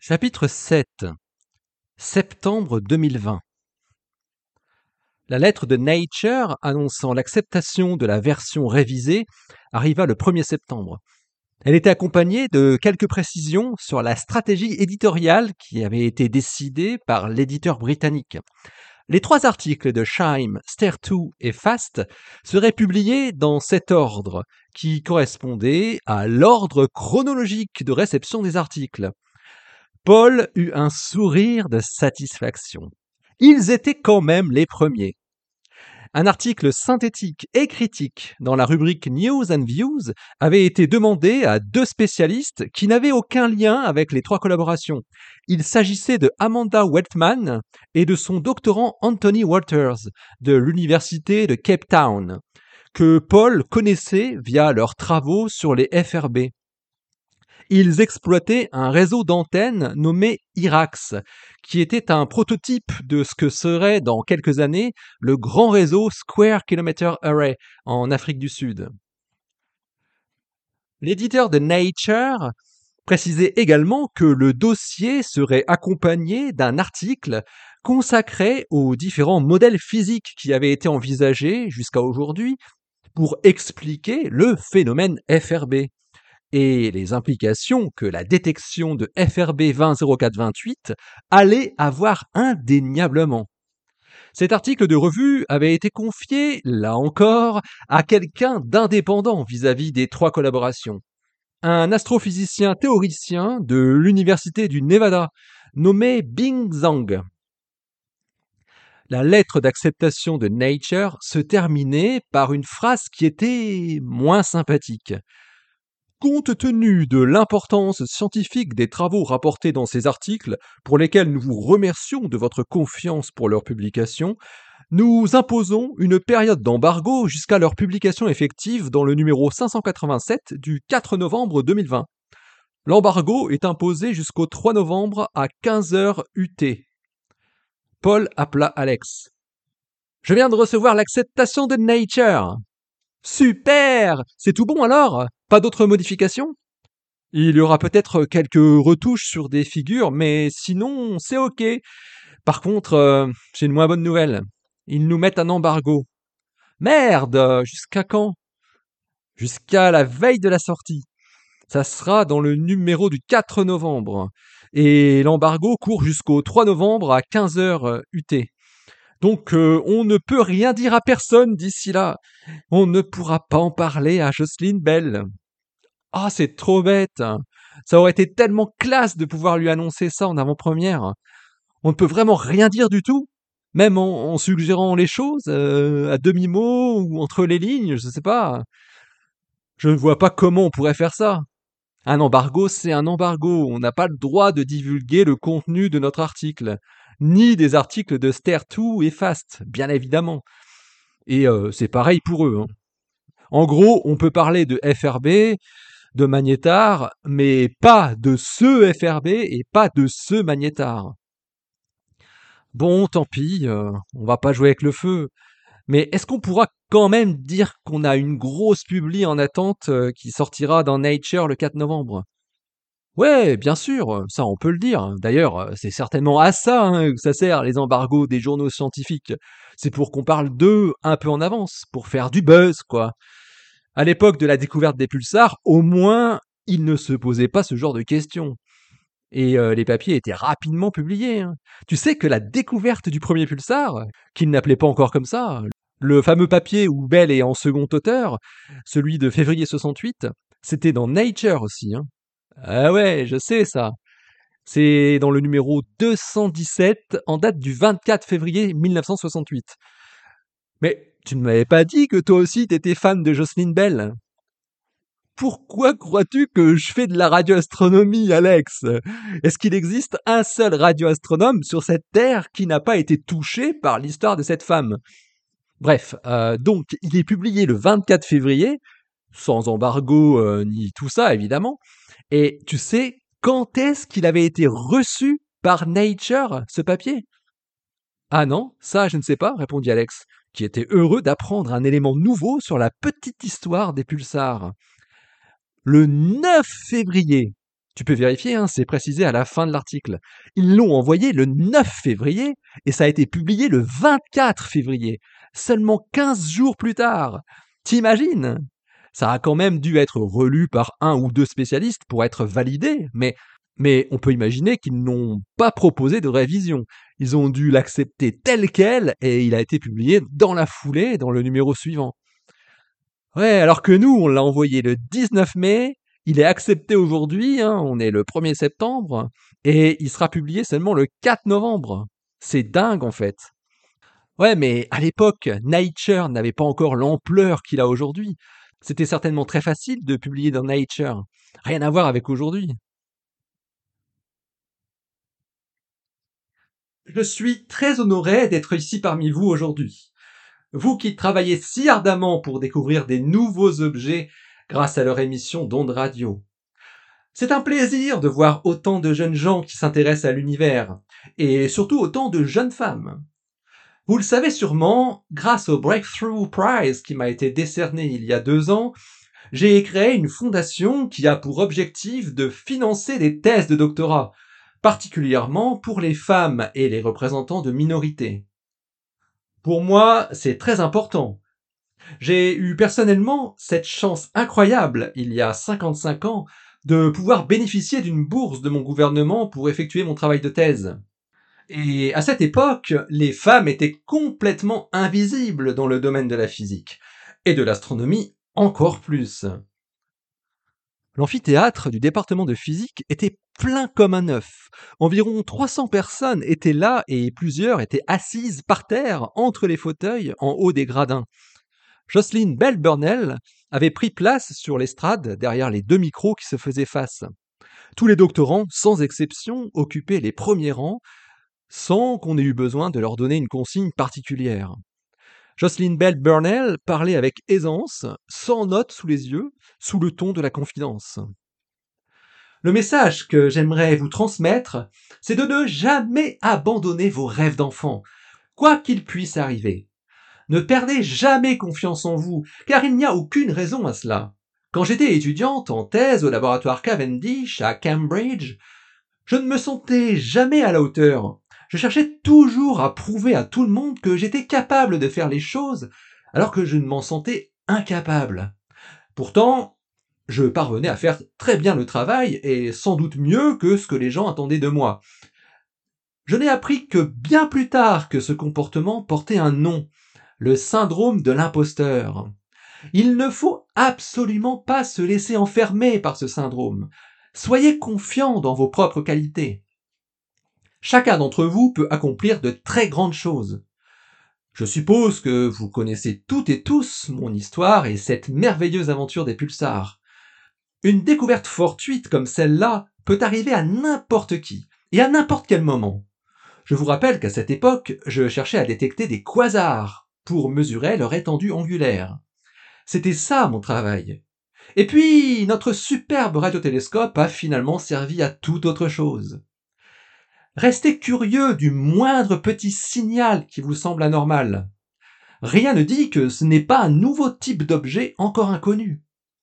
Chapitre 7. Septembre 2020. La lettre de Nature annonçant l'acceptation de la version révisée arriva le 1er septembre. Elle était accompagnée de quelques précisions sur la stratégie éditoriale qui avait été décidée par l'éditeur britannique. Les 3 articles de Chime, Stair2 et Fast seraient publiés dans cet ordre, qui correspondait à l'ordre chronologique de réception des articles. Paul eut un sourire de satisfaction. Ils étaient quand même les premiers. Un article synthétique et critique dans la rubrique News and Views avait été demandé à 2 spécialistes qui n'avaient aucun lien avec les 3 collaborations. Il s'agissait de Amanda Weltman et de son doctorant Anthony Walters de l'université de Cape Town, que Paul connaissait via leurs travaux sur les FRB. Ils exploitaient un réseau d'antennes nommé IRAX, qui était un prototype de ce que serait dans quelques années le grand réseau Square Kilometre Array en Afrique du Sud. L'éditeur de Nature précisait également que le dossier serait accompagné d'un article consacré aux différents modèles physiques qui avaient été envisagés jusqu'à aujourd'hui pour expliquer le phénomène FRB et les implications que la détection de FRB 200428 allait avoir indéniablement. Cet article de revue avait été confié, là encore, à quelqu'un d'indépendant vis-à-vis des 3 collaborations. Un astrophysicien théoricien de l'université du Nevada, nommé Bing Zhang. La lettre d'acceptation de Nature se terminait par une phrase qui était moins sympathique. Compte tenu de l'importance scientifique des travaux rapportés dans ces articles, pour lesquels nous vous remercions de votre confiance pour leur publication, nous imposons une période d'embargo jusqu'à leur publication effective dans le numéro 587 du 4 novembre 2020. L'embargo est imposé jusqu'au 3 novembre à 15h UT. Paul appela Alex. « Je viens de recevoir l'acceptation de Nature. » « Super! C'est tout bon alors? Pas d'autres modifications? » « Il y aura peut-être quelques retouches sur des figures, mais sinon, c'est ok. Par contre, j'ai une moins bonne nouvelle. Ils nous mettent un embargo. » « Merde! Jusqu'à quand? » ?»« Jusqu'à la veille de la sortie. Ça sera dans le numéro du 4 novembre. Et l'embargo court jusqu'au 3 novembre à 15h UT. Donc, on ne peut rien dire à personne d'ici là. On ne pourra pas en parler à Jocelyn Bell. Ah, c'est trop bête. Ça aurait été tellement classe de pouvoir lui annoncer ça en avant-première. On ne peut vraiment rien dire du tout, même en suggérant les choses à demi-mot ou entre les lignes, je sais pas. Je ne vois pas comment on pourrait faire ça. Un embargo, c'est un embargo. On n'a pas le droit de divulguer le contenu de notre article, ni des articles de Stair2 et Fast, bien évidemment. Et c'est pareil pour eux. En gros, on peut parler de FRB, de magnétar, mais pas de ce FRB et pas de ce magnétar. Bon, tant pis, on va pas jouer avec le feu. Mais est-ce qu'on pourra quand même dire qu'on a une grosse publi en attente qui sortira dans Nature le 4 novembre? Ouais, bien sûr, ça on peut le dire. D'ailleurs, c'est certainement à ça que ça sert, les embargos des journaux scientifiques. C'est pour qu'on parle d'eux un peu en avance, pour faire du buzz, quoi. À l'époque de la découverte des pulsars, au moins, ils ne se posaient pas ce genre de questions. Et les papiers étaient rapidement publiés. Hein. Tu sais que la découverte du premier pulsar, qu'ils n'appelaient pas encore comme ça, le fameux papier où Bell est en second auteur, celui de février 68, c'était dans Nature aussi. Hein. Ah ouais, je sais ça. C'est dans le numéro 217 en date du 24 février 1968. Mais tu ne m'avais pas dit que toi aussi t'étais fan de Jocelyn Bell? Pourquoi crois-tu que je fais de la radioastronomie, Alex? Est-ce qu'il existe un seul radioastronome sur cette Terre qui n'a pas été touché par l'histoire de cette femme? Bref, donc il est publié le 24 février, sans embargo ni tout ça évidemment. Et tu sais quand est-ce qu'il avait été reçu par Nature, ce papier? Ah non, ça je ne sais pas, répondit Alex, qui était heureux d'apprendre un élément nouveau sur la petite histoire des pulsars. Le 9 février. Tu peux vérifier, hein, c'est précisé à la fin de l'article. Ils l'ont envoyé le 9 février et ça a été publié le 24 février, seulement 15 jours plus tard. T'imagines? Ça a quand même dû être relu par un ou deux spécialistes pour être validé, mais on peut imaginer qu'ils n'ont pas proposé de révision. Ils ont dû l'accepter tel quel et il a été publié dans la foulée, dans le numéro suivant. Ouais, alors que nous, on l'a envoyé le 19 mai, il est accepté aujourd'hui, hein, on est le 1er septembre, et il sera publié seulement le 4 novembre. C'est dingue en fait. Ouais, mais à l'époque, Nature n'avait pas encore l'ampleur qu'il a aujourd'hui. C'était certainement très facile de publier dans Nature. Rien à voir avec aujourd'hui. Je suis très honoré d'être ici parmi vous aujourd'hui. Vous qui travaillez si ardemment pour découvrir des nouveaux objets grâce à leur émission d'ondes radio. C'est un plaisir de voir autant de jeunes gens qui s'intéressent à l'univers, et surtout autant de jeunes femmes. Vous le savez sûrement, grâce au Breakthrough Prize qui m'a été décerné il y a 2 ans, j'ai créé une fondation qui a pour objectif de financer des thèses de doctorat, particulièrement pour les femmes et les représentants de minorités. Pour moi, c'est très important. J'ai eu personnellement cette chance incroyable, il y a 55 ans, de pouvoir bénéficier d'une bourse de mon gouvernement pour effectuer mon travail de thèse. Et à cette époque, les femmes étaient complètement invisibles dans le domaine de la physique, et de l'astronomie encore plus. L'amphithéâtre du département de physique était plein comme un œuf. Environ 300 personnes étaient là et plusieurs étaient assises par terre entre les fauteuils en haut des gradins. Jocelyn Bell Burnell avait pris place sur l'estrade derrière les 2 micros qui se faisaient face. Tous les doctorants, sans exception, occupaient les premiers rangs sans qu'on ait eu besoin de leur donner une consigne particulière. Jocelyn Bell Burnell parlait avec aisance, sans notes sous les yeux, sous le ton de la confidence. Le message que j'aimerais vous transmettre, c'est de ne jamais abandonner vos rêves d'enfant, quoi qu'il puisse arriver. Ne perdez jamais confiance en vous, car il n'y a aucune raison à cela. Quand j'étais étudiante en thèse au laboratoire Cavendish à Cambridge, je ne me sentais jamais à la hauteur. Je cherchais toujours à prouver à tout le monde que j'étais capable de faire les choses, alors que je ne m'en sentais incapable. Pourtant, je parvenais à faire très bien le travail, et sans doute mieux que ce que les gens attendaient de moi. Je n'ai appris que bien plus tard que ce comportement portait un nom, le syndrome de l'imposteur. Il ne faut absolument pas se laisser enfermer par ce syndrome. Soyez confiant dans vos propres qualités. Chacun d'entre vous peut accomplir de très grandes choses. Je suppose que vous connaissez toutes et tous mon histoire et cette merveilleuse aventure des pulsars. Une découverte fortuite comme celle-là peut arriver à n'importe qui, et à n'importe quel moment. Je vous rappelle qu'à cette époque, je cherchais à détecter des quasars pour mesurer leur étendue angulaire. C'était ça mon travail. Et puis, notre superbe radiotélescope a finalement servi à toute autre chose. Restez curieux du moindre petit signal qui vous semble anormal. Rien ne dit que ce n'est pas un nouveau type d'objet encore inconnu.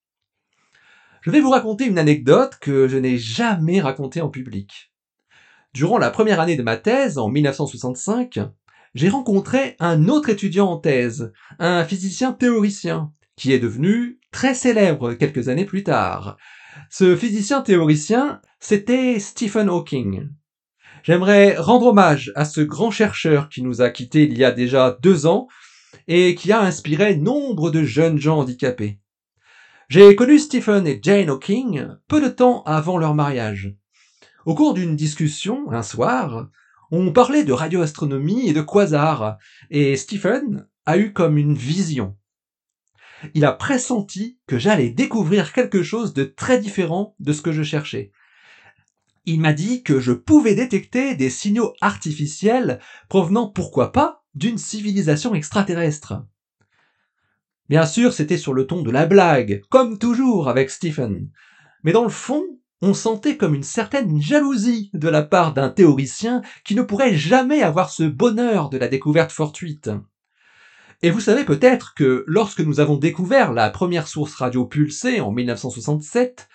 Je vais vous raconter une anecdote que je n'ai jamais racontée en public. Durant la première année de ma thèse, en 1965, j'ai rencontré un autre étudiant en thèse, un physicien théoricien, qui est devenu très célèbre quelques années plus tard. Ce physicien théoricien, c'était Stephen Hawking. J'aimerais rendre hommage à ce grand chercheur qui nous a quittés il y a déjà 2 ans et qui a inspiré nombre de jeunes gens handicapés. J'ai connu Stephen et Jane Hawking peu de temps avant leur mariage. Au cours d'une discussion, un soir, on parlait de radioastronomie et de quasars, et Stephen a eu comme une vision. Il a pressenti que j'allais découvrir quelque chose de très différent de ce que je cherchais. Il m'a dit que je pouvais détecter des signaux artificiels provenant, pourquoi pas, d'une civilisation extraterrestre. Bien sûr, c'était sur le ton de la blague, comme toujours avec Stephen. Mais dans le fond, on sentait comme une certaine jalousie de la part d'un théoricien qui ne pourrait jamais avoir ce bonheur de la découverte fortuite. Et vous savez peut-être que lorsque nous avons découvert la première source radio pulsée en 1967,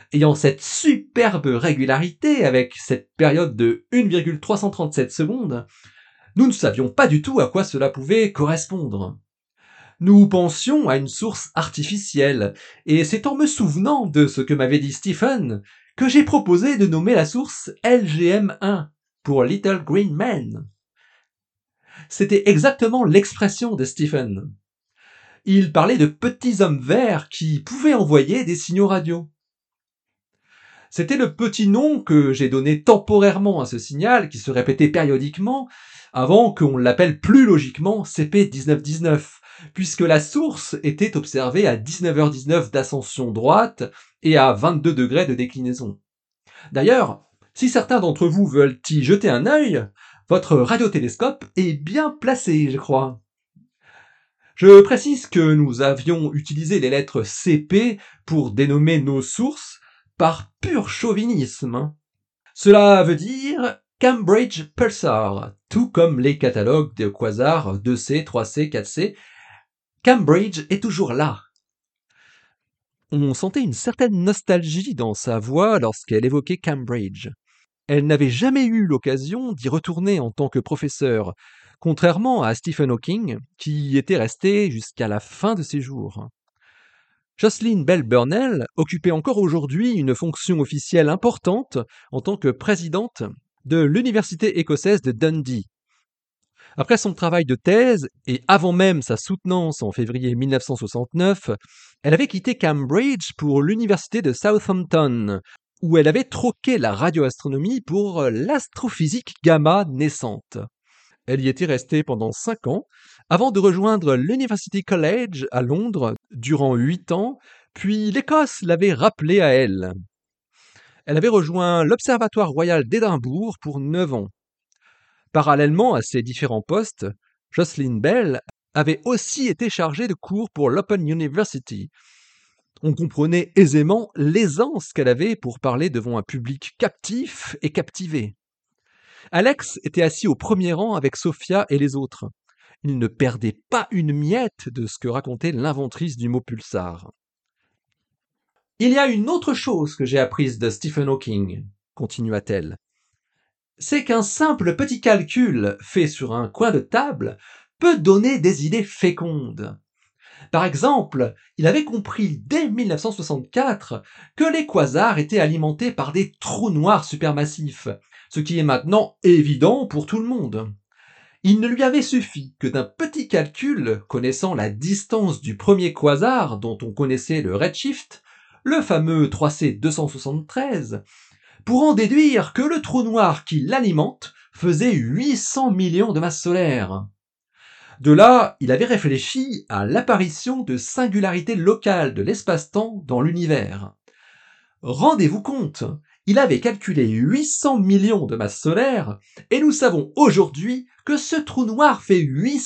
ayant cette superbe régularité avec cette période de 1,337 secondes, nous ne savions pas du tout à quoi cela pouvait correspondre. Nous pensions à une source artificielle, et c'est en me souvenant de ce que m'avait dit Stephen que j'ai proposé de nommer la source LGM1 pour Little Green Man. C'était exactement l'expression de Stephen. Il parlait de petits hommes verts qui pouvaient envoyer des signaux radio. C'était le petit nom que j'ai donné temporairement à ce signal qui se répétait périodiquement avant qu'on l'appelle plus logiquement CP1919, puisque la source était observée à 19h19 d'ascension droite et à 22 degrés de déclinaison. D'ailleurs, si certains d'entre vous veulent y jeter un œil, votre radiotélescope est bien placé, je crois. Je précise que nous avions utilisé les lettres CP pour dénommer nos sources par pur chauvinisme. Cela veut dire Cambridge Pulsar, tout comme les catalogues de quasars 2C, 3C, 4C. Cambridge est toujours là. On sentait une certaine nostalgie dans sa voix lorsqu'elle évoquait Cambridge. Elle n'avait jamais eu l'occasion d'y retourner en tant que professeur, contrairement à Stephen Hawking, qui y était resté jusqu'à la fin de ses jours. Jocelyn Bell Burnell occupait encore aujourd'hui une fonction officielle importante en tant que présidente de l'université écossaise de Dundee. Après son travail de thèse, et avant même sa soutenance en février 1969, elle avait quitté Cambridge pour l'université de Southampton, où elle avait troqué la radioastronomie pour l'astrophysique gamma naissante. Elle y était restée pendant 5 ans, avant de rejoindre l'University College à Londres durant 8 ans, puis l'Écosse l'avait rappelée à elle. Elle avait rejoint l'Observatoire royal d'Édimbourg pour 9 ans. Parallèlement à ces différents postes, Jocelyn Bell avait aussi été chargée de cours pour l'Open University. On comprenait aisément l'aisance qu'elle avait pour parler devant un public captif et captivé. Alex était assis au premier rang avec Sophia et les autres. Il ne perdait pas une miette de ce que racontait l'inventrice du mot pulsar. Il y a une autre chose que j'ai apprise de Stephen Hawking, continua-t-elle. C'est qu'un simple petit calcul fait sur un coin de table peut donner des idées fécondes. Par exemple, il avait compris dès 1964 que les quasars étaient alimentés par des trous noirs supermassifs, ce qui est maintenant évident pour tout le monde. Il ne lui avait suffi que d'un petit calcul connaissant la distance du premier quasar dont on connaissait le redshift, le fameux 3C273, pour en déduire que le trou noir qui l'alimente faisait 800 millions de masses solaires. De là, il avait réfléchi à l'apparition de singularités locales de l'espace-temps dans l'univers. Rendez-vous compte, il avait calculé 800 millions de masses solaires, et nous savons aujourd'hui que ce trou noir fait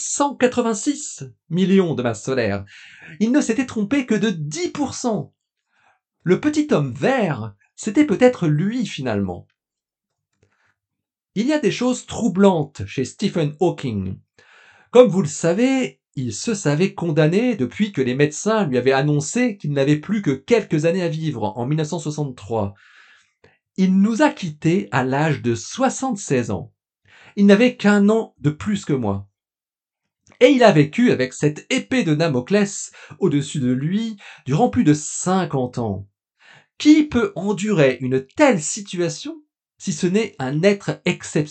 886 millions de masses solaires. Il ne s'était trompé que de 10%. Le petit homme vert, c'était peut-être lui finalement. Il y a des choses troublantes chez Stephen Hawking. Comme vous le savez, il se savait condamné depuis que les médecins lui avaient annoncé qu'il n'avait plus que quelques années à vivre en 1963. Il nous a quittés à l'âge de 76 ans. Il n'avait qu'un an de plus que moi. Et il a vécu avec cette épée de Damoclès au-dessus de lui durant plus de 50 ans. Qui peut endurer une telle situation si ce n'est un être exceptionnel ?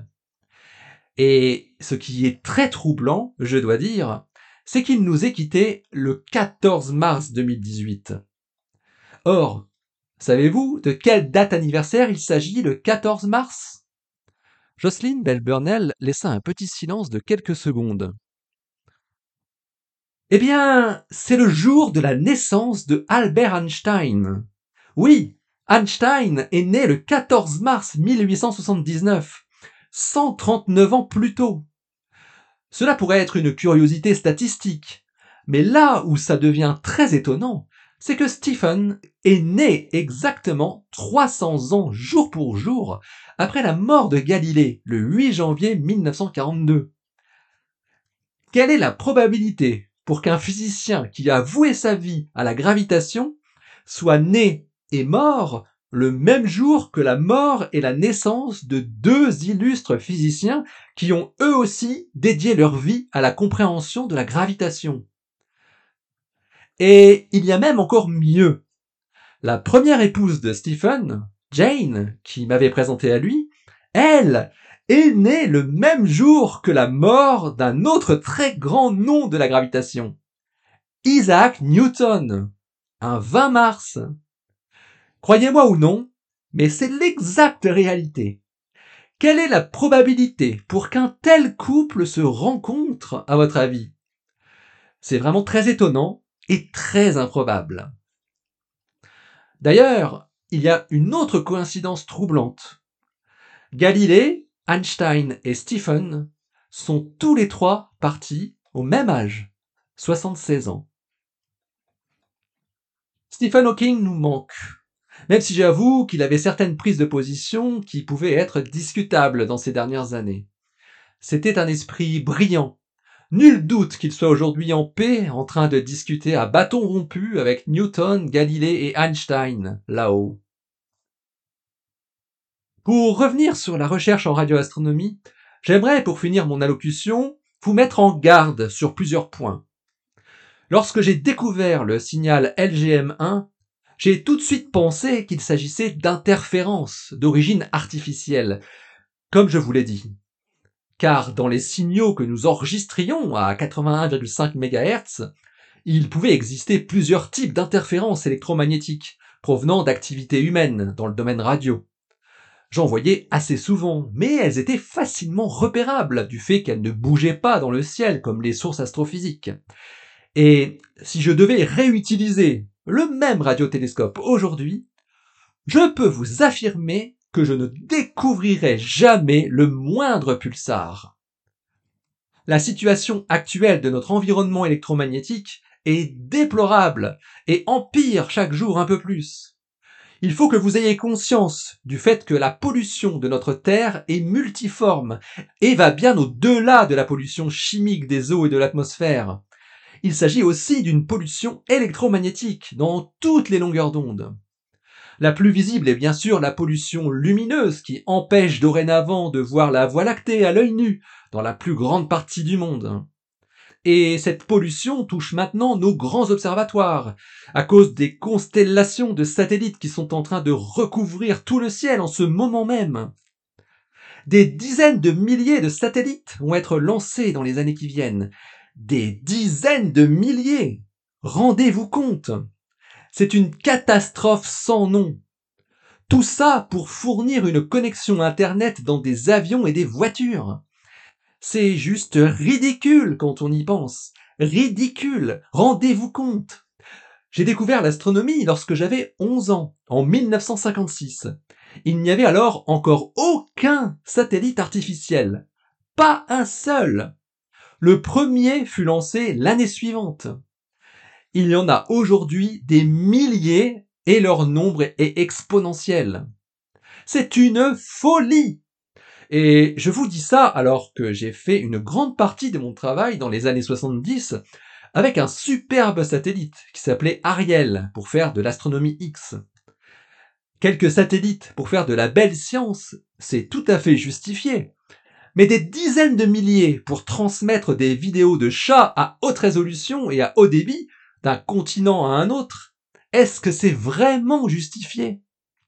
Et ce qui est très troublant, je dois dire, c'est qu'il nous ait quittés le 14 mars 2018. Or, savez-vous de quelle date anniversaire il s'agit le 14 mars ? Jocelyn Bell Burnell laissa un petit silence de quelques secondes. Eh bien, c'est le jour de la naissance de Albert Einstein. Oui, Einstein est né le 14 mars 1879. 139 ans plus tôt. Cela pourrait être une curiosité statistique, mais là où ça devient très étonnant, c'est que Stephen est né exactement 300 ans jour pour jour après la mort de Galilée le 8 janvier 1942. Quelle est la probabilité pour qu'un physicien qui a voué sa vie à la gravitation soit né est mort le même jour que la mort et la naissance de deux illustres physiciens qui ont eux aussi dédié leur vie à la compréhension de la gravitation. Et il y a même encore mieux. La première épouse de Stephen, Jane, qui m'avait présenté à lui, elle est née le même jour que la mort d'un autre très grand nom de la gravitation, Isaac Newton, un 20 mars. Croyez-moi ou non, mais c'est l'exacte réalité. Quelle est la probabilité pour qu'un tel couple se rencontre, à votre avis? C'est vraiment très étonnant et très improbable. D'ailleurs, il y a une autre coïncidence troublante. Galilée, Einstein et Stephen sont tous les trois partis au même âge, 76 ans. Stephen Hawking nous manque, même si j'avoue qu'il avait certaines prises de position qui pouvaient être discutables dans ces dernières années. C'était un esprit brillant. Nul doute qu'il soit aujourd'hui en paix, en train de discuter à bâton rompu avec Newton, Galilée et Einstein, là-haut. Pour revenir sur la recherche en radioastronomie, j'aimerais, pour finir mon allocution, vous mettre en garde sur plusieurs points. Lorsque j'ai découvert le signal LGM1, j'ai tout de suite pensé qu'il s'agissait d'interférences d'origine artificielle, comme je vous l'ai dit. Car dans les signaux que nous enregistrions à 81,5 MHz, il pouvait exister plusieurs types d'interférences électromagnétiques provenant d'activités humaines dans le domaine radio. J'en voyais assez souvent, mais elles étaient facilement repérables du fait qu'elles ne bougeaient pas dans le ciel comme les sources astrophysiques. Et si je devais réutiliser le même radiotélescope aujourd'hui, je peux vous affirmer que je ne découvrirai jamais le moindre pulsar. La situation actuelle de notre environnement électromagnétique est déplorable et empire chaque jour un peu plus. Il faut que vous ayez conscience du fait que la pollution de notre Terre est multiforme et va bien au-delà de la pollution chimique des eaux et de l'atmosphère. Il s'agit aussi d'une pollution électromagnétique dans toutes les longueurs d'onde. La plus visible est bien sûr la pollution lumineuse qui empêche dorénavant de voir la Voie lactée à l'œil nu dans la plus grande partie du monde. Et cette pollution touche maintenant nos grands observatoires, à cause des constellations de satellites qui sont en train de recouvrir tout le ciel en ce moment même. Des dizaines de milliers de satellites vont être lancés dans les années qui viennent. Des dizaines de milliers! Rendez-vous compte! C'est une catastrophe sans nom. Tout ça pour fournir une connexion Internet dans des avions et des voitures. C'est juste ridicule quand on y pense. Ridicule. Rendez-vous compte. J'ai découvert l'astronomie lorsque j'avais 11 ans, en 1956. Il n'y avait alors encore aucun satellite artificiel. Pas un seul. Le premier fut lancé l'année suivante. Il y en a aujourd'hui des milliers et leur nombre est exponentiel. C'est une folie. Et je vous dis ça alors que j'ai fait une grande partie de mon travail dans les années 70 avec un superbe satellite qui s'appelait Ariel pour faire de l'astronomie X. Quelques satellites pour faire de la belle science, c'est tout à fait justifié. Mais des dizaines de milliers pour transmettre des vidéos de chats à haute résolution et à haut débit d'un continent à un autre, est-ce que c'est vraiment justifié?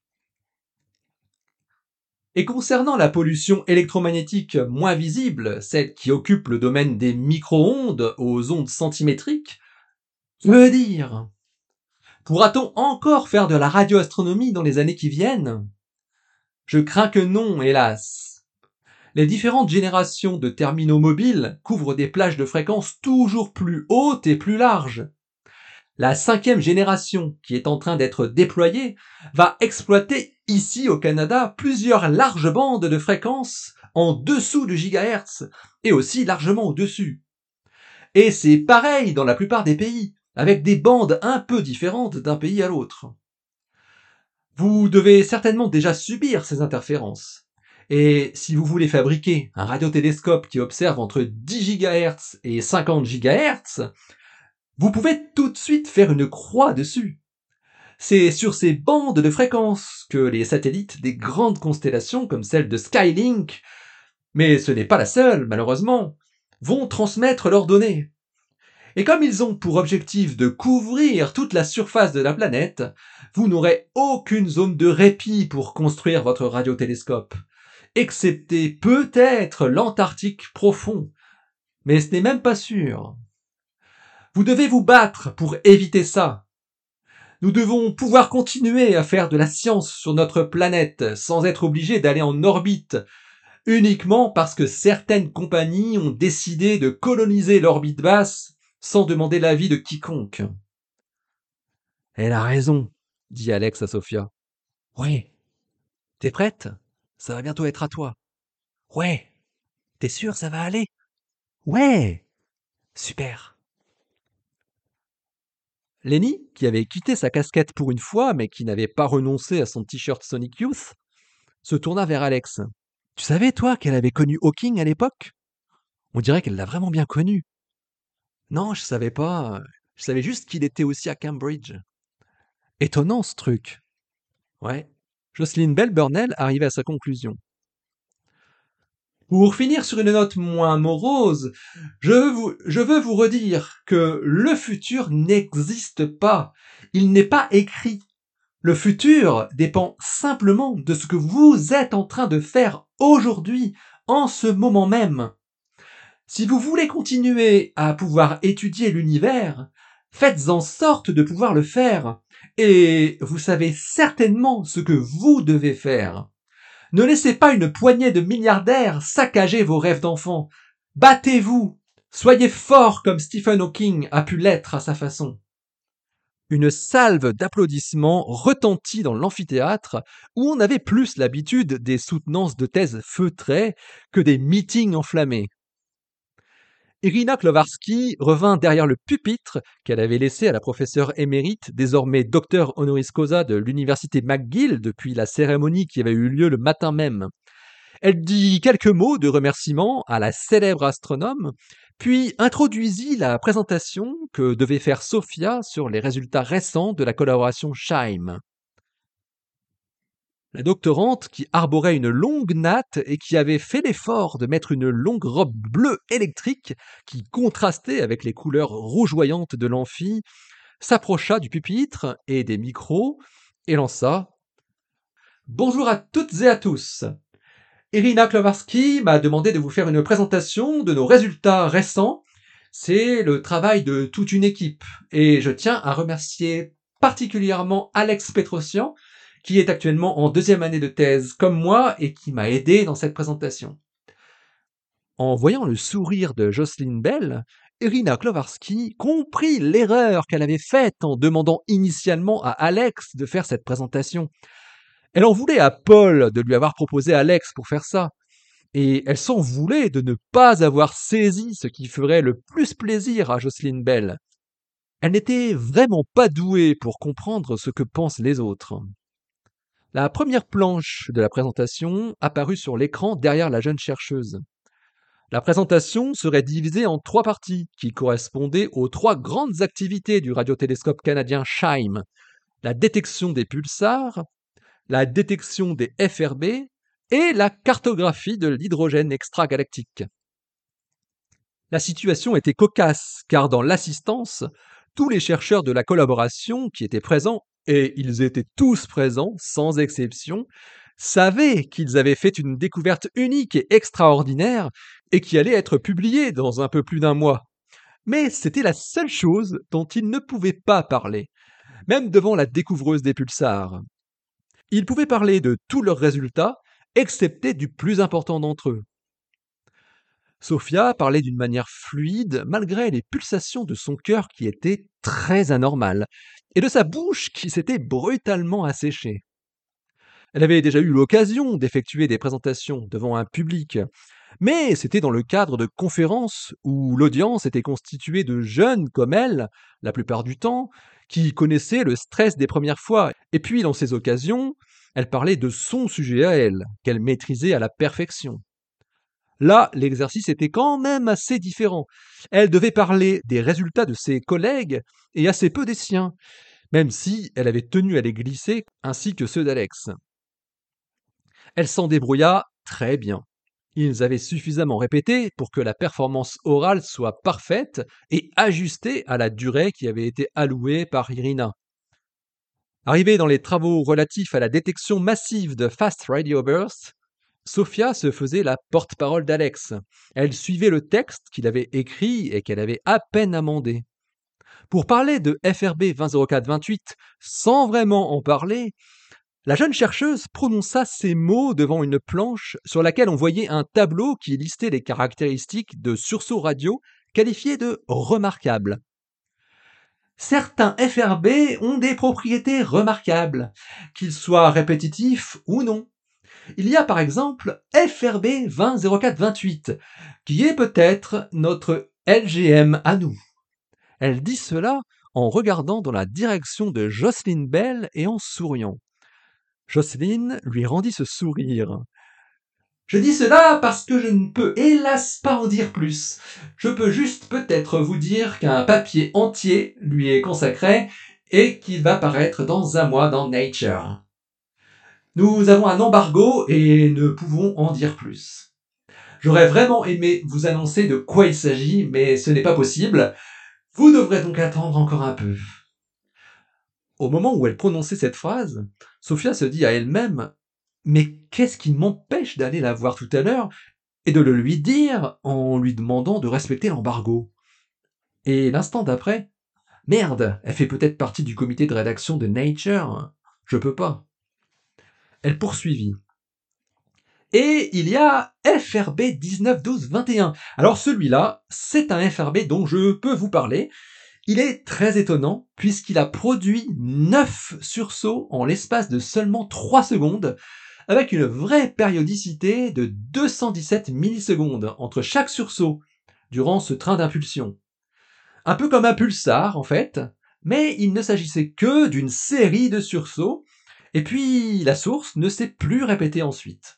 Et concernant la pollution électromagnétique moins visible, celle qui occupe le domaine des micro-ondes aux ondes centimétriques, je veux dire, pourra-t-on encore faire de la radioastronomie dans les années qui viennent? Je crains que non, hélas. Les différentes générations de terminaux mobiles couvrent des plages de fréquences toujours plus hautes et plus larges. La 5e génération, qui est en train d'être déployée, va exploiter ici au Canada plusieurs larges bandes de fréquences en dessous du gigahertz et aussi largement au-dessus. Et c'est pareil dans la plupart des pays, avec des bandes un peu différentes d'un pays à l'autre. Vous devez certainement déjà subir ces interférences. Et si vous voulez fabriquer un radiotélescope qui observe entre 10 GHz et 50 GHz, vous pouvez tout de suite faire une croix dessus. C'est sur ces bandes de fréquences que les satellites des grandes constellations comme celle de Skylink, mais ce n'est pas la seule malheureusement, vont transmettre leurs données. Et comme ils ont pour objectif de couvrir toute la surface de la planète, vous n'aurez aucune zone de répit pour construire votre radiotélescope, excepté peut-être l'Antarctique profond, mais ce n'est même pas sûr. Vous devez vous battre pour éviter ça. Nous devons pouvoir continuer à faire de la science sur notre planète sans être obligés d'aller en orbite, uniquement parce que certaines compagnies ont décidé de coloniser l'orbite basse sans demander l'avis de quiconque. Elle a raison, dit Alex à Sophia. Ouais. T'es prête? Ça va bientôt être à toi. Ouais. T'es sûr ça va aller? Ouais. Super. Lenny, qui avait quitté sa casquette pour une fois, mais qui n'avait pas renoncé à son t-shirt Sonic Youth, se tourna vers Alex. Tu savais, toi, qu'elle avait connu Hawking à l'époque? On dirait qu'elle l'a vraiment bien connu. Non, je savais pas. Je savais juste qu'il était aussi à Cambridge. Étonnant ce truc. Ouais. Jocelyn Bell Burnell arrivait à sa conclusion. Pour finir sur une note moins morose, je veux vous redire que le futur n'existe pas. Il n'est pas écrit. Le futur dépend simplement de ce que vous êtes en train de faire aujourd'hui, en ce moment même. Si vous voulez continuer à pouvoir étudier l'univers, faites en sorte de pouvoir le faire. Et vous savez certainement ce que vous devez faire. Ne laissez pas une poignée de milliardaires saccager vos rêves d'enfant. Battez-vous. Soyez fort comme Stephen Hawking a pu l'être à sa façon. Une salve d'applaudissements retentit dans l'amphithéâtre où on avait plus l'habitude des soutenances de thèses feutrées que des meetings enflammés. Irina Klowarski revint derrière le pupitre qu'elle avait laissé à la professeure émérite, désormais docteur honoris causa de l'université McGill depuis la cérémonie qui avait eu lieu le matin même. Elle dit quelques mots de remerciement à la célèbre astronome, puis introduisit la présentation que devait faire Sophia sur les résultats récents de la collaboration SHIME. La doctorante, qui arborait une longue natte et qui avait fait l'effort de mettre une longue robe bleue électrique qui contrastait avec les couleurs rougeoyantes de l'amphi, s'approcha du pupitre et des micros et lança « Bonjour à toutes et à tous. Irina Klowarski m'a demandé de vous faire une présentation de nos résultats récents. C'est le travail de toute une équipe et je tiens à remercier particulièrement Alex Petrosian, qui est actuellement en 2e année de thèse comme moi et qui m'a aidé dans cette présentation. » En voyant le sourire de Jocelyn Bell, Irina Klowarski comprit l'erreur qu'elle avait faite en demandant initialement à Alex de faire cette présentation. Elle en voulait à Paul de lui avoir proposé Alex pour faire ça, et elle s'en voulait de ne pas avoir saisi ce qui ferait le plus plaisir à Jocelyn Bell. Elle n'était vraiment pas douée pour comprendre ce que pensent les autres. La première planche de la présentation apparut sur l'écran derrière la jeune chercheuse. La présentation serait divisée en 3 parties qui correspondaient aux 3 grandes activités du radiotélescope canadien SHIME: la détection des pulsars, la détection des FRB et la cartographie de l'hydrogène extragalactique. La situation était cocasse car dans l'assistance, tous les chercheurs de la collaboration qui étaient présents, et ils étaient tous présents, sans exception, savaient qu'ils avaient fait une découverte unique et extraordinaire et qui allait être publiée dans un peu plus d'1 mois. Mais c'était la seule chose dont ils ne pouvaient pas parler, même devant la découvreuse des pulsars. Ils pouvaient parler de tous leurs résultats, excepté du plus important d'entre eux. Sophia parlait d'une manière fluide, malgré les pulsations de son cœur qui étaient très anormales, et de sa bouche qui s'était brutalement asséchée. Elle avait déjà eu l'occasion d'effectuer des présentations devant un public, mais c'était dans le cadre de conférences où l'audience était constituée de jeunes comme elle, la plupart du temps, qui connaissaient le stress des premières fois, et puis dans ces occasions, elle parlait de son sujet à elle, qu'elle maîtrisait à la perfection. Là, l'exercice était quand même assez différent. Elle devait parler des résultats de ses collègues et assez peu des siens. même si elle avait tenu à les glisser ainsi que ceux d'Alex. Elle s'en débrouilla très bien. Ils avaient suffisamment répété pour que la performance orale soit parfaite et ajustée à la durée qui avait été allouée par Irina. Arrivée dans les travaux relatifs à la détection massive de Fast Radio Bursts, Sophia se faisait la porte-parole d'Alex. Elle suivait le texte qu'il avait écrit et qu'elle avait à peine amendé. Pour parler de FRB 2004-28 sans vraiment en parler, la jeune chercheuse prononça ces mots devant une planche sur laquelle on voyait un tableau qui listait les caractéristiques de sursauts radio qualifiés de remarquables. Certains FRB ont des propriétés remarquables, qu'ils soient répétitifs ou non. Il y a par exemple FRB 2004-28, qui est peut-être notre LGM à nous. Elle dit cela en regardant dans la direction de Jocelyn Bell et en souriant. Jocelyn lui rendit ce sourire. Je dis cela parce que je ne peux hélas pas en dire plus. Je peux juste peut-être vous dire qu'un papier entier lui est consacré et qu'il va paraître dans un mois dans Nature. Nous avons un embargo et ne pouvons en dire plus. J'aurais vraiment aimé vous annoncer de quoi il s'agit, mais ce n'est pas possible. Vous devrez donc attendre encore un peu. Au moment où elle prononçait cette phrase, Sophia se dit à elle-même « Mais qu'est-ce qui m'empêche d'aller la voir tout à l'heure et de le lui dire en lui demandant de respecter l'embargo ?» Et l'instant d'après « Merde, elle fait peut-être partie du comité de rédaction de Nature. Je peux pas. » Elle poursuivit. Et il y a FRB 1912-21. Alors celui-là, c'est un FRB dont je peux vous parler. Il est très étonnant puisqu'il a produit 9 sursauts en l'espace de seulement 3 secondes avec une vraie périodicité de 217 millisecondes entre chaque sursaut durant ce train d'impulsion. Un peu comme un pulsar en fait, mais il ne s'agissait que d'une série de sursauts et puis la source ne s'est plus répétée ensuite.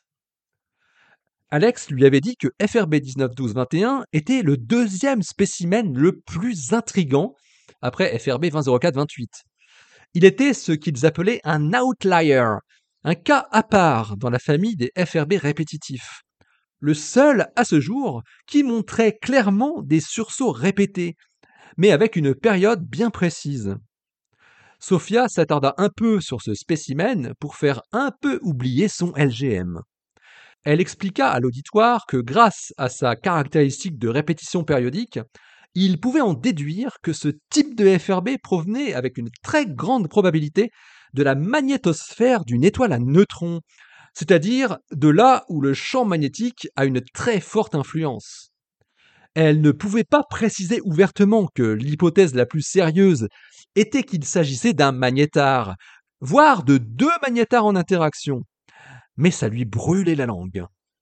Alex lui avait dit que FRB 1912-21 était le deuxième spécimen le plus intrigant après FRB 2004-28. Il était ce qu'ils appelaient un outlier, un cas à part dans la famille des FRB répétitifs. Le seul à ce jour qui montrait clairement des sursauts répétés, mais avec une période bien précise. Sophia s'attarda un peu sur ce spécimen pour faire un peu oublier son LGM. Elle expliqua à l'auditoire que grâce à sa caractéristique de répétition périodique, il pouvait en déduire que ce type de FRB provenait avec une très grande probabilité de la magnétosphère d'une étoile à neutrons, c'est-à-dire de là où le champ magnétique a une très forte influence. Elle ne pouvait pas préciser ouvertement que l'hypothèse la plus sérieuse était qu'il s'agissait d'un magnétar, voire de deux magnétars en interaction, mais ça lui brûlait la langue.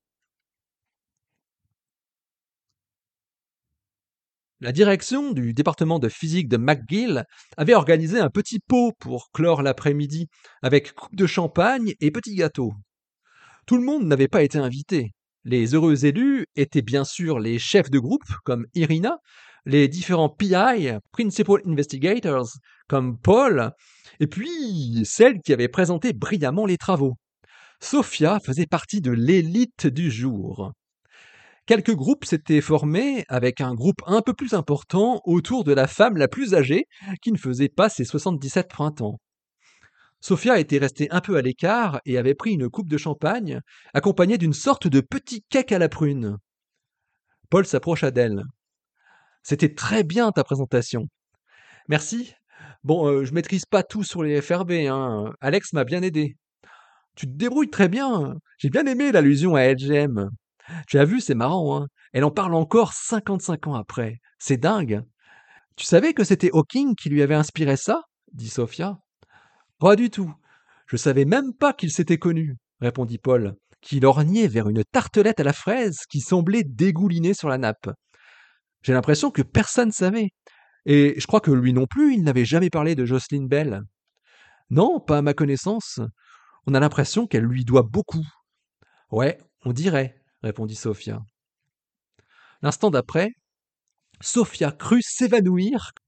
La direction du département de physique de McGill avait organisé un petit pot pour clore l'après-midi, avec coupe de champagne et petits gâteaux. Tout le monde n'avait pas été invité. Les heureux élus étaient bien sûr les chefs de groupe, comme Irina, les différents PI, Principal Investigators, comme Paul, et puis celle qui avait présenté brillamment les travaux. Sophia faisait partie de l'élite du jour. Quelques groupes s'étaient formés avec un groupe un peu plus important autour de la femme la plus âgée qui ne faisait pas ses 77 printemps. Sophia était restée un peu à l'écart et avait pris une coupe de champagne accompagnée d'une sorte de petit cake à la prune. Paul s'approcha d'elle. C'était très bien ta présentation. Merci. Bon, je maîtrise pas tout sur les FRB, hein. Alex m'a bien aidé. Tu te débrouilles très bien. J'ai bien aimé l'allusion à LGM. Tu as vu, c'est marrant, hein. Elle en parle encore 55 ans après. C'est dingue. Tu savais que c'était Hawking qui lui avait inspiré ça dit Sophia. Pas du tout. Je savais même pas qu'ils s'étaient connus, répondit Paul, qui lorgnait vers une tartelette à la fraise qui semblait dégouliner sur la nappe. J'ai l'impression que personne savait. Et je crois que lui non plus, il n'avait jamais parlé de Jocelyn Bell. Non, pas à ma connaissance. On a l'impression qu'elle lui doit beaucoup. Ouais, on dirait, répondit Sophia. L'instant d'après, Sophia crut s'évanouir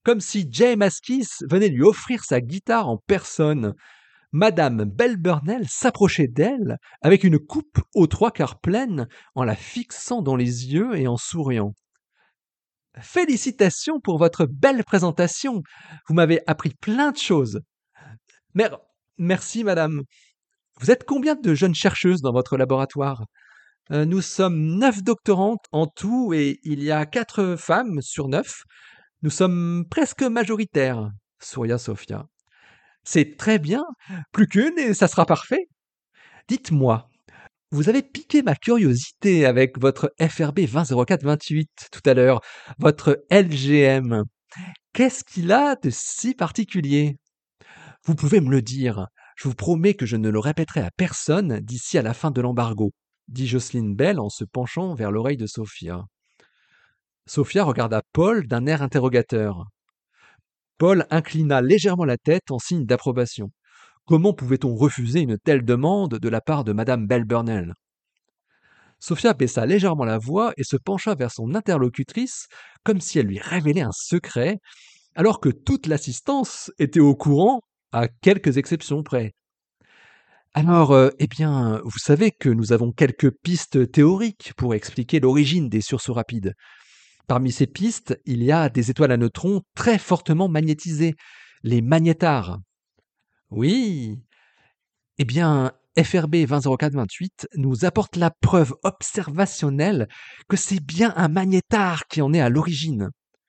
comme si James Askis venait lui offrir sa guitare en personne. Madame Bell-Burnell s'approchait d'elle avec une coupe aux trois quarts pleine, en la fixant dans les yeux et en souriant. Félicitations pour votre belle présentation. Vous m'avez appris plein de choses. Mer- Merci, madame. Vous êtes combien de jeunes chercheuses dans votre laboratoire? Nous sommes 9 doctorantes en tout et il y a 4 femmes sur 9. Nous sommes presque majoritaires, souria Sophia. C'est très bien, plus qu'une et ça sera parfait. Dites-moi, vous avez piqué ma curiosité avec votre FRB 200428 tout à l'heure, votre LGM. Qu'est-ce qu'il a de si particulier? Vous pouvez me le dire. Je vous promets que je ne le répéterai à personne d'ici à la fin de l'embargo, dit Jocelyn Bell en se penchant vers l'oreille de Sophia. Sophia regarda Paul d'un air interrogateur. Paul inclina légèrement la tête en signe d'approbation. Comment pouvait-on refuser une telle demande de la part de madame Bell-Burnell? Sophia baissa légèrement la voix et se pencha vers son interlocutrice comme si elle lui révélait un secret, alors que toute l'assistance était au courant, à quelques exceptions près. Alors, eh bien, vous savez que nous avons quelques pistes théoriques pour expliquer l'origine des sursauts rapides. Parmi ces pistes, il y a des étoiles à neutrons très fortement magnétisées, les magnétars. Oui, eh bien, FRB 200428 nous apporte la preuve observationnelle que c'est bien un magnétar qui en est à l'origine.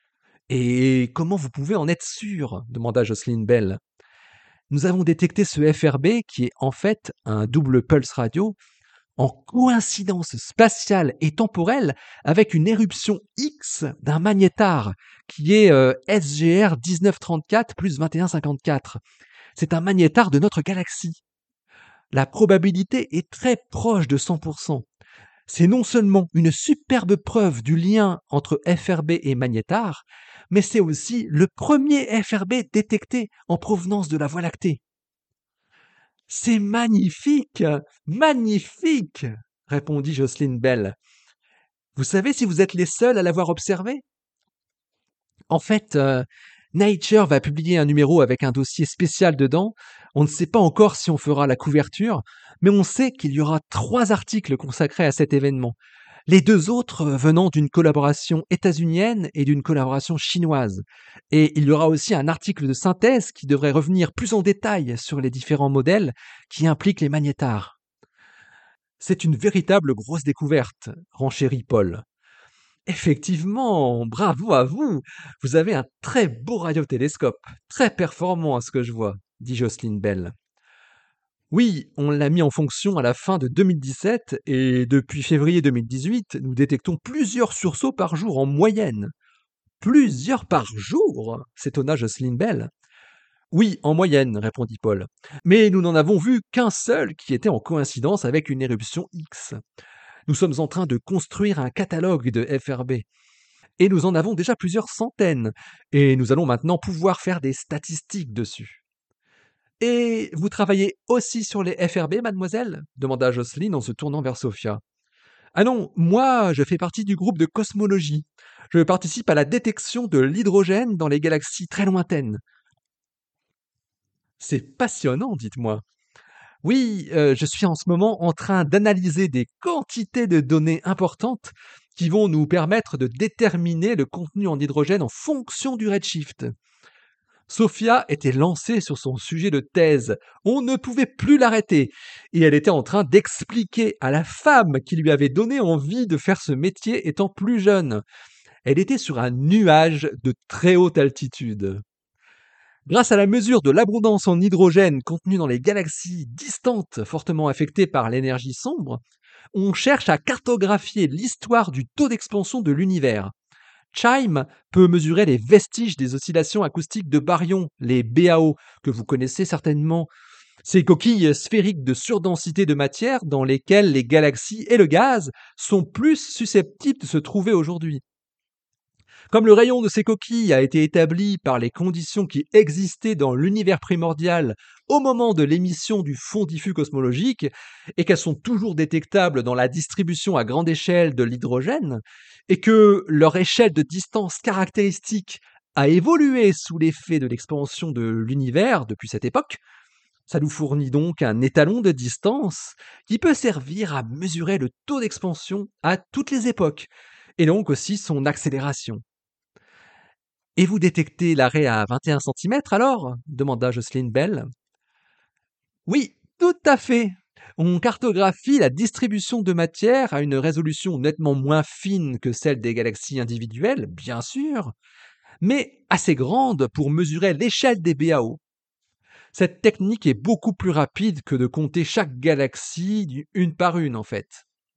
Et comment vous pouvez en être sûr? Demanda Jocelyn Bell. Nous avons détecté ce FRB, qui est en fait un double pulse radio, en coïncidence spatiale et temporelle avec une éruption X d'un magnétar, qui est SGR 1934 plus 2154. C'est un magnétar de notre galaxie. La probabilité est très proche de 100%. C'est non seulement une superbe preuve du lien entre FRB et magnétar, mais c'est aussi le premier FRB détecté en provenance de la Voie lactée. C'est magnifique, magnifique, répondit Jocelyn Bell. Vous savez si vous êtes les seuls à l'avoir observé? En fait, Nature va publier un numéro avec un dossier spécial dedans. On ne sait pas encore si on fera la couverture, mais on sait qu'il y aura 3 articles consacrés à cet événement. Les 2 autres venant d'une collaboration états-unienne et d'une collaboration chinoise. Et il y aura aussi un article de synthèse qui devrait revenir plus en détail sur les différents modèles qui impliquent les magnétars. C'est une véritable grosse découverte, renchérit Paul. Effectivement, bravo à vous. Vous avez un très beau radiotélescope, très performant à ce que je vois, dit Jocelyn Bell. Oui, on l'a mis en fonction à la fin de 2017 et depuis février 2018, nous détectons plusieurs sursauts par jour en moyenne. Plusieurs par jour? S'étonna Jocelyn Bell. Oui, en moyenne, répondit Paul. Mais nous n'en avons vu qu'un seul qui était en coïncidence avec une éruption X. Nous sommes en train de construire un catalogue de FRB. Et nous en avons déjà plusieurs centaines. Et nous allons maintenant pouvoir faire des statistiques dessus. Et vous travaillez aussi sur les FRB, mademoiselle? Demanda Jocelyne en se tournant vers Sophia. Ah non, moi, je fais partie du groupe de cosmologie. Je participe à la détection de l'hydrogène dans les galaxies très lointaines. C'est passionnant, dites-moi. Oui, je suis en ce moment en train d'analyser des quantités de données importantes qui vont nous permettre de déterminer le contenu en hydrogène en fonction du redshift. Sophia était lancée sur son sujet de thèse. On ne pouvait plus l'arrêter. Et elle était en train d'expliquer à la femme qui lui avait donné envie de faire ce métier étant plus jeune. Elle était sur un nuage de très haute altitude. Grâce à la mesure de l'abondance en hydrogène contenue dans les galaxies distantes fortement affectées par l'énergie sombre, on cherche à cartographier l'histoire du taux d'expansion de l'univers. CHIME peut mesurer les vestiges des oscillations acoustiques de baryons, les BAO, que vous connaissez certainement. Ces coquilles sphériques de surdensité de matière dans lesquelles les galaxies et le gaz sont plus susceptibles de se trouver aujourd'hui. Comme le rayon de ces coquilles a été établi par les conditions qui existaient dans l'univers primordial au moment de l'émission du fond diffus cosmologique, et qu'elles sont toujours détectables dans la distribution à grande échelle de l'hydrogène, et que leur échelle de distance caractéristique a évolué sous l'effet de l'expansion de l'univers depuis cette époque. Ça nous fournit donc un étalon de distance qui peut servir à mesurer le taux d'expansion à toutes les époques, et donc aussi son accélération. Et vous détectez l'arrêt à 21 centimètres alors demanda Jocelyn Bell. Oui, tout à fait. On cartographie la distribution de matière à une résolution nettement moins fine que celle des galaxies individuelles, bien sûr, mais assez grande pour mesurer l'échelle des BAO. Cette technique est beaucoup plus rapide que de compter chaque galaxie une par une, en fait.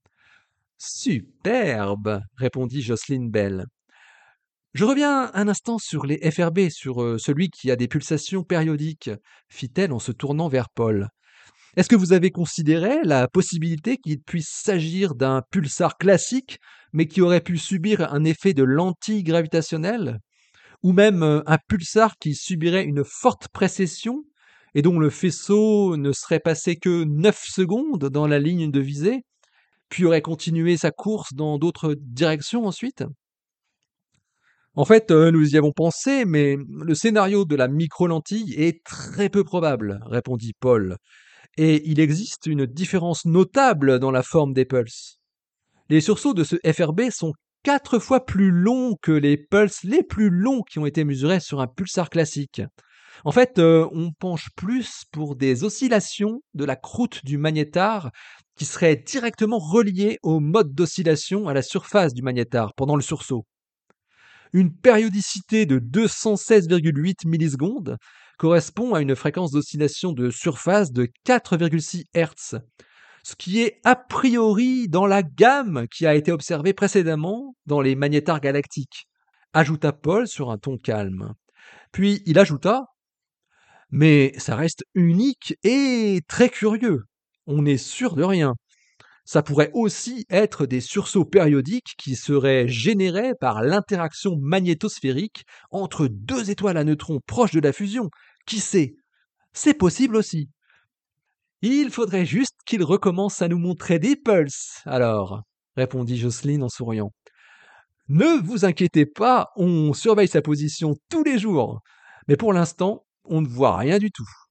Superbe, répondit Jocelyn Bell. Je reviens un instant sur les FRB, sur celui qui a des pulsations périodiques, fit-elle en se tournant vers Paul. Est-ce que vous avez considéré la possibilité qu'il puisse s'agir d'un pulsar classique, mais qui aurait pu subir un effet de lentille gravitationnelle? Ou même un pulsar qui subirait une forte précession et dont le faisceau ne serait passé que 9 secondes dans la ligne de visée, puis aurait continué sa course dans d'autres directions ensuite? En fait, nous y avons pensé, mais le scénario de la micro-lentille est très peu probable, répondit Paul. Et il existe une différence notable dans la forme des pulses. Les sursauts de ce FRB sont 4 fois plus longs que les pulses les plus longs qui ont été mesurés sur un pulsar classique. En fait, on penche plus pour des oscillations de la croûte du magnétar qui seraient directement reliées au mode d'oscillation à la surface du magnétar pendant le sursaut. Une périodicité de 216,8 millisecondes correspond à une fréquence d'oscillation de surface de 4,6 Hz, ce qui est a priori dans la gamme qui a été observée précédemment dans les magnétars galactiques, ajouta Paul sur un ton calme. Puis il ajouta: mais ça reste unique et très curieux. On n'est sûr de rien. Ça pourrait aussi être des sursauts périodiques qui seraient générés par l'interaction magnétosphérique entre deux étoiles à neutrons proches de la fusion. Qui sait? C'est possible aussi. Il faudrait juste qu'il recommence à nous montrer des pulses, alors, répondit Jocelyne en souriant. Ne vous inquiétez pas, on surveille sa position tous les jours. Mais pour l'instant, on ne voit rien du tout.